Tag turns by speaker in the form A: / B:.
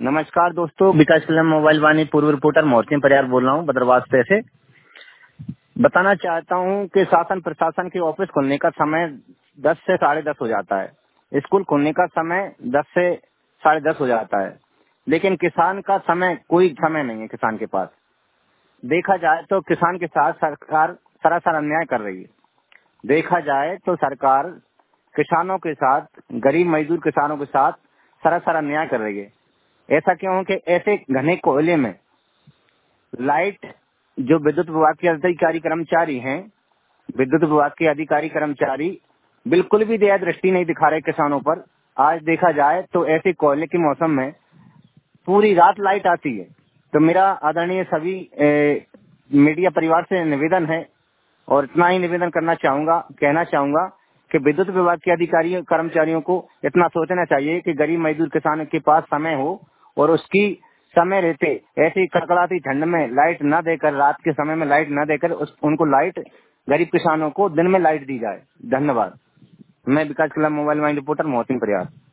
A: नमस्कार दोस्तों, विकास कल्याण मोबाइल वाणी पूर्व रिपोर्टर मोहसिन परियार बोल रहा हूँ बदरवास से। बताना चाहता हूँ कि शासन प्रशासन के ऑफिस खुलने का समय 10 से 10:30 हो जाता है। स्कूल खुलने का समय 10 से 10:30 हो जाता है, लेकिन किसान का समय कोई समय नहीं है। किसान के पास देखा जाए तो किसान के साथ सरकार सरासर अन्याय कर रही है। देखा जाए तो सरकार किसानों के साथ, गरीब मजदूर किसानों के साथ सरासर अन्याय कर रही है। ऐसा क्यों है कि ऐसे घने कोयले में लाइट, जो विद्युत विभाग के अधिकारी कर्मचारी हैं, विद्युत विभाग के अधिकारी कर्मचारी बिल्कुल भी दया दृष्टि नहीं दिखा रहे किसानों पर। आज देखा जाए तो ऐसे कोयले के मौसम में पूरी रात लाइट आती है। तो मेरा आदरणीय सभी मीडिया परिवार से निवेदन है, और इतना ही निवेदन कहना चाहूंगा कि विद्युत विभाग के अधिकारियों कर्मचारियों को इतना सोचना चाहिए कि गरीब मजदूर किसान के पास समय हो और उसकी समय रहते ऐसी कड़कड़ाती ठंड में लाइट न देकर, रात के समय में लाइट न देकर उनको लाइट, गरीब किसानों को दिन में लाइट दी जाए। धन्यवाद। मैं विकास कल्याण मोबाइल वाइन रिपोर्टर मोहसिन परियार।